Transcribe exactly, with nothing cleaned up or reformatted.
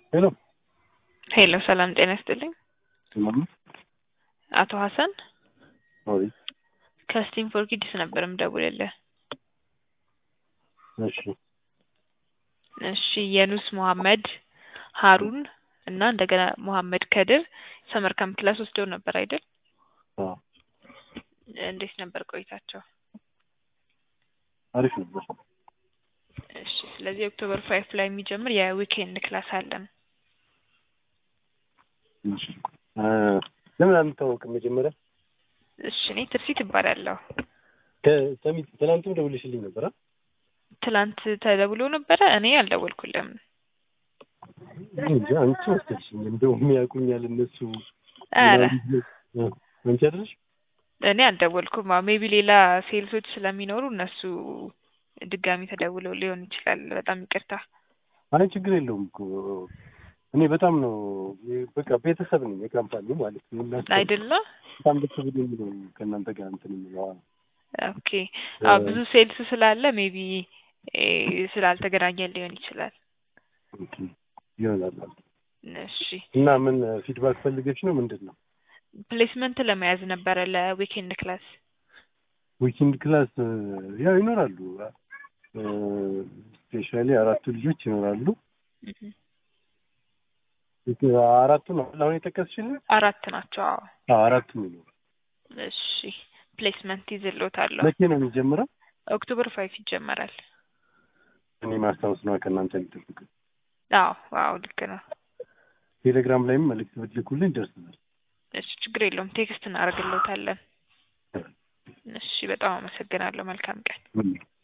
ሄሎ ሄሎ ሰላም ጤና ይስጥልኝ። ሰላም አቶ ሐሰን አይ ከስቲም ፎር ኪድስ ነበር የምደውልልህ። እሺ እሺ የኑስ መሐመድ ሃሩን እና እንደገና መሐመድ ከድር ሰመር ካምፕ ክላስ ወስደው ነበር አይደል? አዎ እንዴት ነበር ቆይታቸው? አሪፍ ነበር። እሺ ስለዚህ ኦክቶበር ፋይቭ ላይ የሚጀምር የዊኬንድ ክላስ አለን። እሺ አ ለምን አንተዋወቅም መጀመሪያ? እሺ እኔ ትርሲት እባላለሁ። ከሰሚት ትናንትም ደውልሽልኝ ነበር አ ትላንት ተደውሎ ነበረ እኔ አልደወልኩልም። እንጂ አንቺ ወስደሽኝ እንደው የሚያውቁኛል እነሱ አረ አንቺ አይደለሽ? እኔ አልደወልኩም። ሜቢ ሌላ ሴልሶች ስለሚኖሩ እነሱ ድጋሚ ተደውለው ሊሆን ይችላል። በጣም ይቅርታ። አይ ችግር የለውም እኮ እኔ በጣም ነው በቃ ቤተሰብ ነኝ የካምፓኒው ማለት ነው። አይደለ? በጣም ቤተሰብ ነኝ ከእናንተ ጋር እንትን ነው። ኦኬ አዎ ብዙ ሴልስ ስላለ ሜቢ ስላልተገናኘን ሊሆን ይችላል። ኦኬ ይሆናል። እሺ እና ምን ፊድባክ ፈልገሽ ነው ምንድነው? ፕሌስመንት ለመያዝ ነበረ ለዊኬንድ ክላስ። ዊኬንድ ክላስ ያው ይኖራሉ። ስፔሻሊ አራቱ ልጆች ይኖራሉ። አራቱ ነው አሁን የጠቀስሽልኝ? አራት ናቸው። አዎ አዎ አራቱ ነው። እሺ ፕሌስመንት ይዘልዎታል። መቼ ነው የሚጀምረው? ኦክቶበር ፋይቭ ይጀምራል። እኔ ማስታወስ ነው ከእናንተ ልትልኩ። አዎ አዎ ልክ ነው። ቴሌግራም ላይም መልዕክት ብትልኩልኝ ደርሰናል። እሺ ችግር የለውም ቴክስት እናደርግልዎታለን። እሺ በጣም አመሰግናለሁ። መልካም ቀን።